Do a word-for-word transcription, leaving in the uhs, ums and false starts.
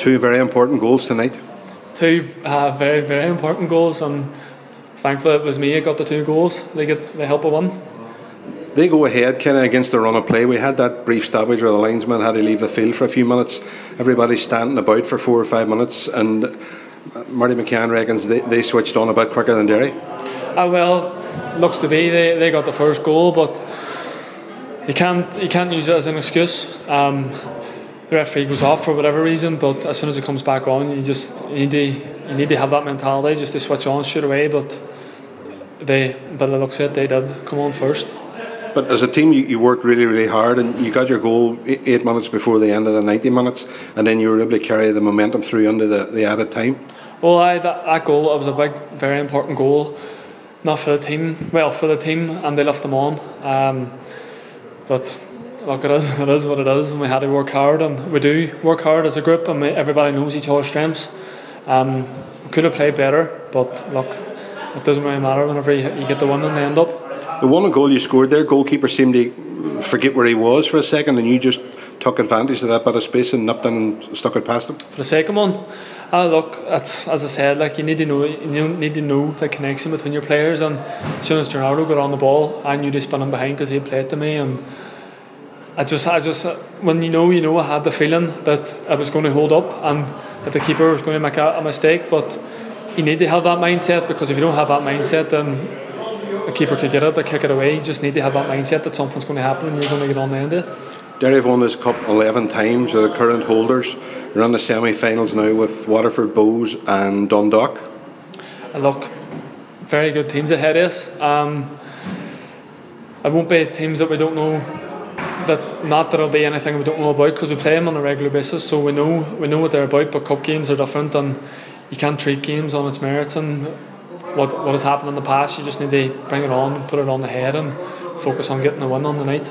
Two very important goals tonight. Two uh, very, very important goals, and thankfully it was me that got the two goals. They get the help of one. They go ahead kind of against the run of play. We had that brief stoppage where the linesman had to leave the field for a few minutes. Everybody's standing about for four or five minutes, and Marty McCann reckons they, they switched on a bit quicker than Derry. Uh, well, looks to be they, they got the first goal, but you can't you can't use it as an excuse. Um, the referee goes off for whatever reason, but as soon as it comes back on, you just you need to you need to have that mentality just to switch on straight away. But they, but it looks it they did come on first. But as a team, you, you worked really, really hard, and you got your goal eight minutes before the end of the ninety minutes, and then you were able to carry the momentum through into the, the added time. Well, I, that, that goal, it was a big, very important goal, not for the team, well, for the team, and they left them on. Um, but look, it is, it is what it is, and we had to work hard, and we do work hard as a group, and we, everybody knows each other's strengths. Um, we could have played better, but look, it doesn't really matter whenever you, you get the win and they end up. The one goal you scored there, goalkeeper seemed to forget where he was for a second, and you just took advantage of that bit of space and nipped and stuck it past him. For the second one, uh, look, it's, as I said, like you need to know, you need to know the connection between your players. And as soon as Gerardo got on the ball, I knew to spin him behind because he played to me, and I just, I just, when you know, you know, I had the feeling that I was going to hold up and that the keeper was going to make a, a mistake. But you need to have that mindset, because if you don't have that mindset, then the keeper could get it or kick it away. You just need to have that mindset that something's going to happen and you're going to get on the end of it. Derry have won this cup eleven times. They're the current holders. They're in the semi-finals now with Waterford, Bohs and Dundalk. And look, very good teams ahead of us. Um, it won't be teams that we don't know, that not that it'll be anything we don't know about, because we play them on a regular basis, so we know we know what they're about. But cup games are different, and you can't treat games on its merits. And what what has happened in the past, you just need to bring it on, put it on the head, and focus on getting the win on the night.